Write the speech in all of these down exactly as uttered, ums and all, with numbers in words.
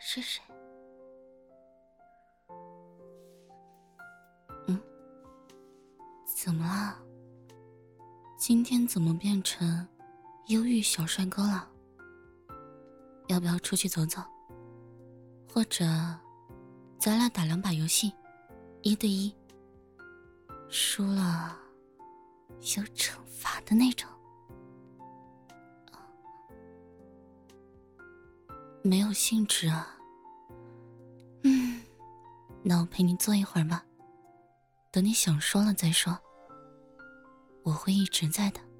是谁？嗯，怎么啦？今天怎么变成忧郁小帅哥了？要不要出去走走？或者咱俩打两把游戏，一对一，输了有惩罚的那种。没有兴致啊。嗯，那我陪你坐一会儿吧，等你想说了再说，我会一直在的。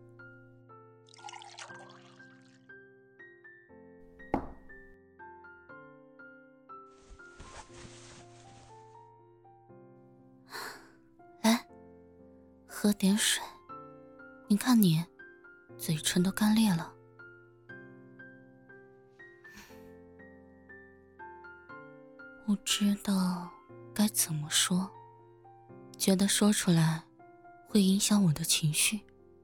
来，喝点水，你看你嘴唇都干裂了。不知道该怎么说，觉得说出来会影响我的情绪。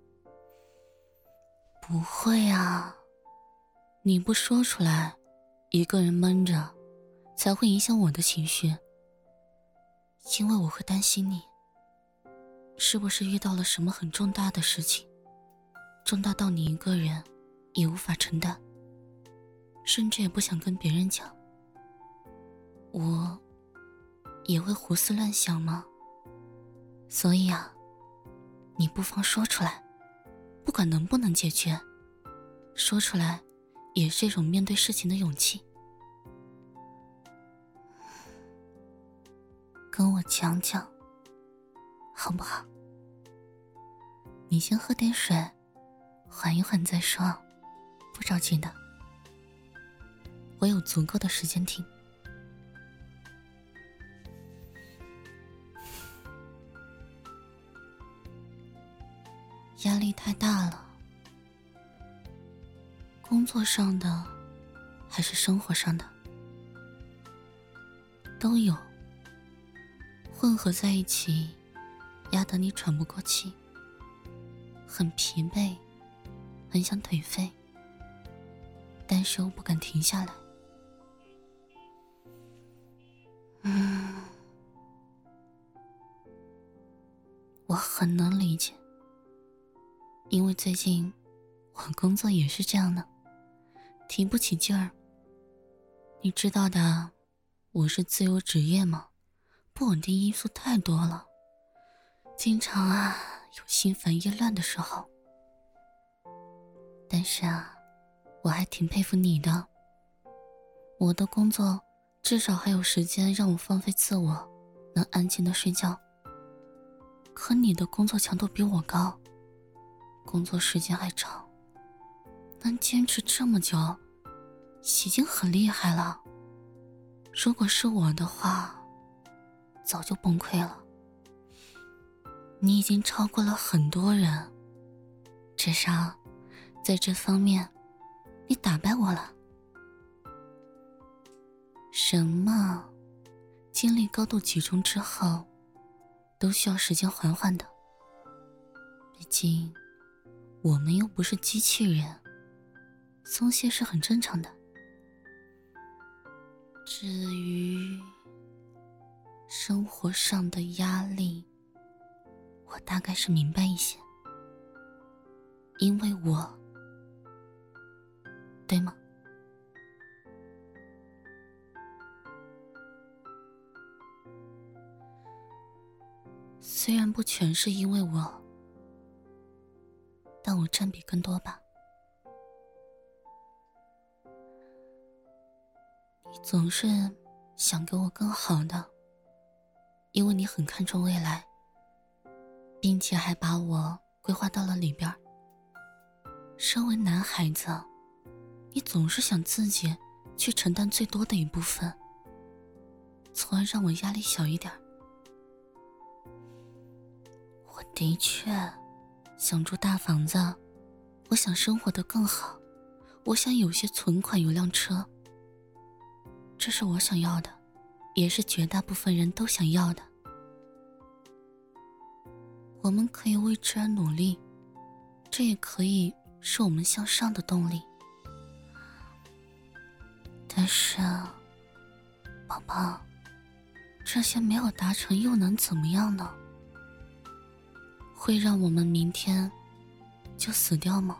不会啊，你不说出来，一个人闷着，才会影响我的情绪。因为我会担心你，是不是遇到了什么很重大的事情，重大到你一个人也无法承担，甚至也不想跟别人讲。我也会胡思乱想吗？所以啊，你不妨说出来，不管能不能解决，说出来也是一种面对事情的勇气。跟我讲讲好不好？你先喝点水，缓一缓再说，不着急的，我有足够的时间听。压力太大了，工作上的还是生活上的都有，混合在一起，压得你喘不过气，很疲惫，很想颓废，但是又不敢停下来。嗯，我很能理解，因为最近我工作也是这样的，提不起劲儿。你知道的，我是自由职业嘛，不稳定因素太多了，经常啊有心烦意乱的时候。但是啊，我还挺佩服你的，我的工作至少还有时间让我放飞自我，能安静的睡觉。可你的工作强度比我高，工作时间还长，能坚持这么久已经很厉害了。如果是我的话，早就崩溃了。你已经超过了很多人，至少在这方面你打败我了。什么精力高度集中之后都需要时间缓缓的，毕竟我们又不是机器人，松懈是很正常的。至于生活上的压力，我大概是明白一些，因为我，对吗？虽然不全是因为我，但我占比更多吧。你总是想给我更好的，因为你很看重未来，并且还把我规划到了里边。身为男孩子，你总是想自己去承担最多的一部分，从而让我压力小一点。我的确想住大房子，我想生活得更好，我想有些存款，有辆车，这是我想要的，也是绝大部分人都想要的。我们可以为之而努力，这也可以是我们向上的动力。但是宝宝，这些没有达成又能怎么样呢？会让我们明天就死掉吗？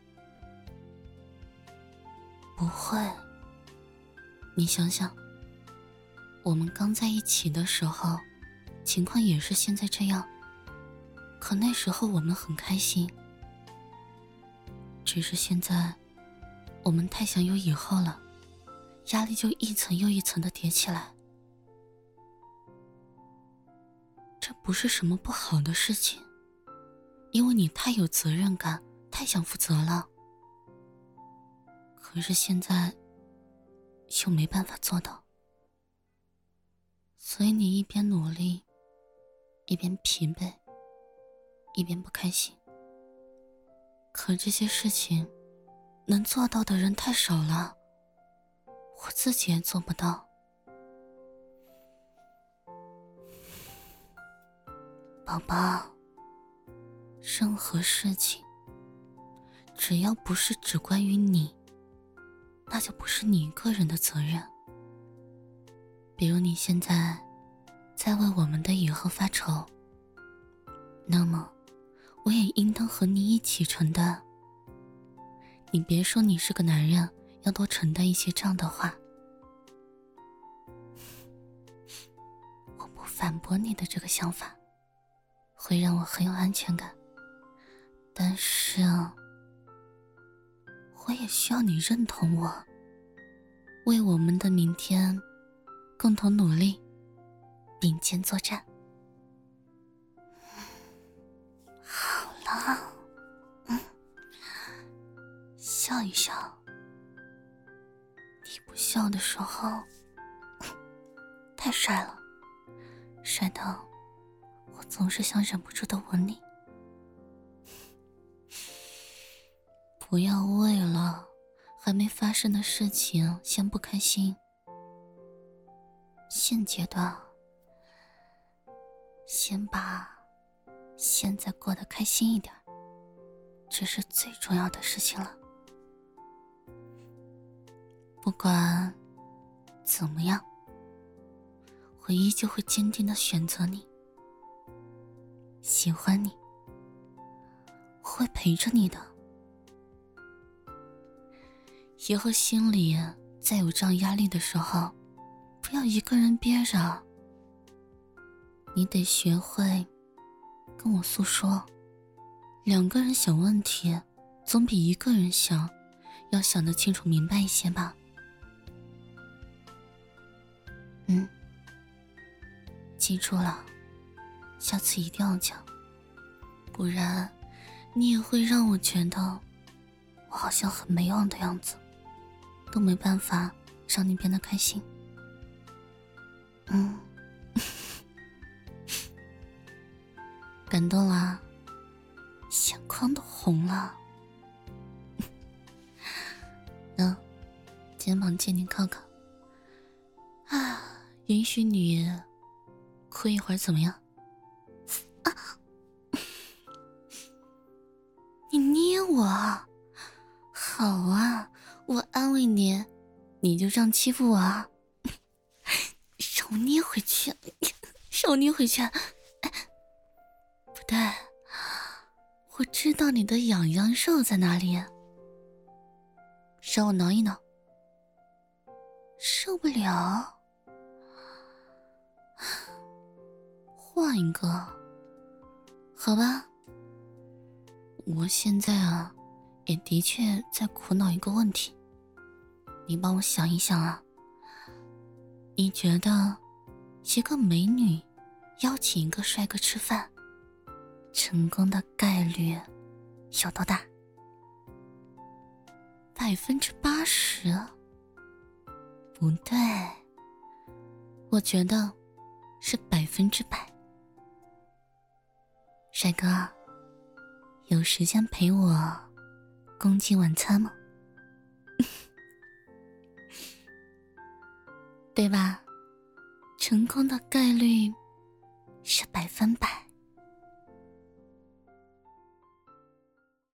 不会。你想想，我们刚在一起的时候，情况也是现在这样，可那时候我们很开心。只是现在我们太想有以后了，压力就一层又一层的叠起来。这不是什么不好的事情，因为你太有责任感，太想负责了。可是现在又没办法做到，所以你一边努力，一边疲惫，一边不开心。可这些事情能做到的人太少了，我自己也做不到。宝宝，任何事情只要不是只关于你，那就不是你一个人的责任。比如你现在在为我们的以后发愁，那么我也应当和你一起承担。你别说你是个男人，要多承担一些这样的话。我不反驳你的这个想法，会让我很有安全感。但是啊，我也需要你认同我，为我们的明天共同努力，并肩作战。好了，嗯，笑一笑。你不笑的时候，太帅了，帅到我总是想忍不住的吻你。不要为了还没发生的事情先不开心。现阶段，先把现在过得开心一点，这是最重要的事情了。不管怎么样，我依旧会坚定地选择你，喜欢你，我会陪着你的。以后心里再有这样压力的时候，不要一个人憋着，你得学会跟我诉说。两个人想问题，总比一个人想要想得清楚明白一些吧。嗯，记住了，下次一定要讲，不然你也会让我觉得我好像很没用的样子，都没办法让你变得开心。嗯，感动了，眼眶都红了。那肩膀借你靠靠啊，允许你哭一会儿怎么样？啊，你捏我，好啊，我安慰你，你就这样欺负我啊？手捏回去，手捏回去。不对，我知道你的痒痒肉在哪里，让我挠一挠。受不了，换一个，好吧。我现在啊，也的确在苦恼一个问题，你帮我想一想啊。你觉得一个美女邀请一个帅哥吃饭，成功的概率有多大？百分之八十？不对，我觉得是百分之百。帅哥，有时间陪我共进晚餐吗？对吧？成功的概率是百分百。